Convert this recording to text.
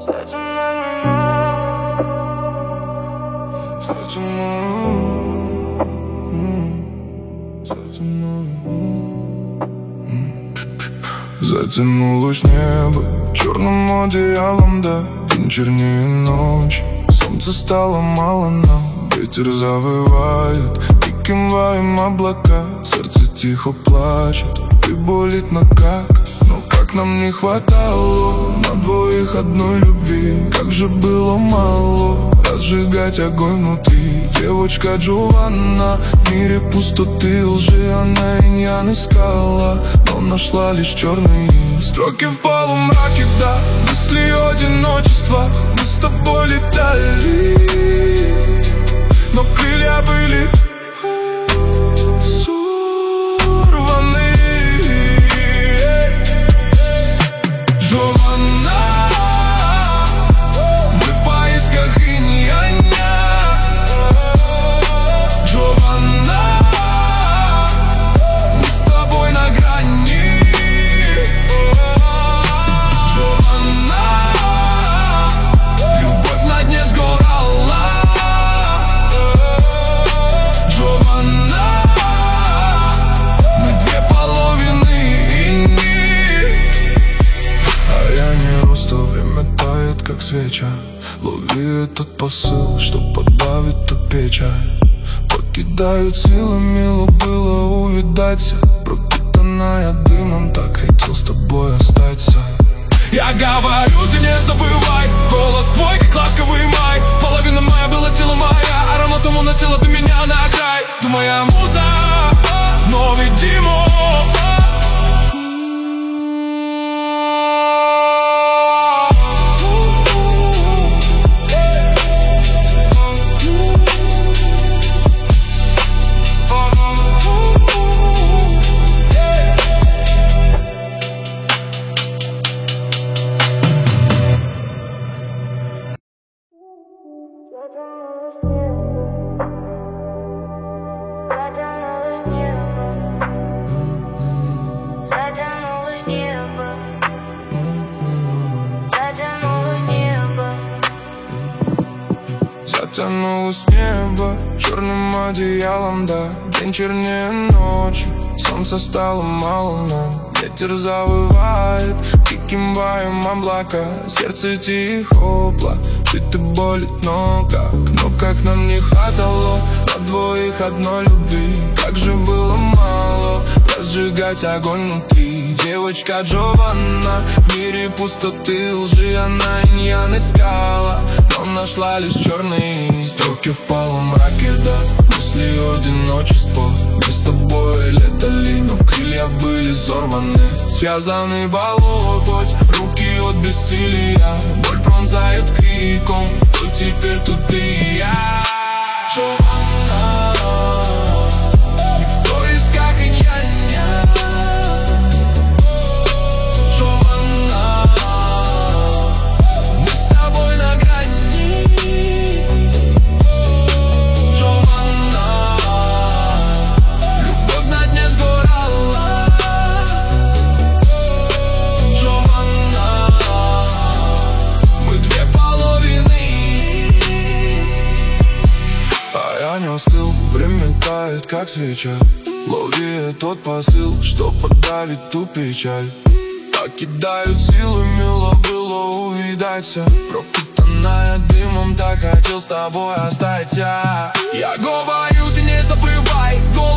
Затянулось небо черным одеялом, да, день чернее ночи. Солнца стало мало нам, ветер завывает, диким ваем облака. Сердце тихо плачет, и болит, но как нам не хватало на двоих одной любви. Как же было мало разжигать огонь внутри. Девочка Джованна, в мире пустоты, лжи она и не искала, но нашла лишь черные строки в полумраке, да, мысли одиночества. Мы с тобой летали, но крылья были сорваны. Джованна, мы в поисках инь-яня. Джованна, мы с тобой на грани. Джованна, любовь на дне сгорала. Джованна, мы две половины иньи. А я не росту, время тает, как свеча. Лови этот посыл, что подавит ту печаль. Покидают силы, мило было увидаться. Пропитанная дымом, так хотел с тобой остаться. Я говорю, ты не забывай, голос твой, как ласковый май. Половина моя была сила моя, ароматом уносила ты меня на край. Ты моя муза, но видимо затянулось небо черным одеялом, да, день чернее ночи. Солнца стало мало нам, ветер завывает, диким ваем облака. Сердце тихо плачет и болит, но как нам не хватало на двоих одной любви. Как же было мало разжигать огонь внутри. Девочка Джованна, в мире пустоты, лжи она и не искала, но нашла лишь черные строки в полумраке, да, мысли одиночества. Мы с тобой летали, но крылья были сорваны. Связаны болоть, руки от бессилия. Боль пронзает криком, кто теперь тут ты и я. Джованна, не в поисках инь-яня. Джованна, мы с тобой на грани. Джованна, любовь на дне сгорала. Джованна, мы две половины. А я не остыл, время тает, как свеча. Лови тот посыл, что подавит ту печаль. Покидают силы, мило было увидаться. Пропитанная дымом, так хотел с тобой остаться. Я говорю, ты не забывай,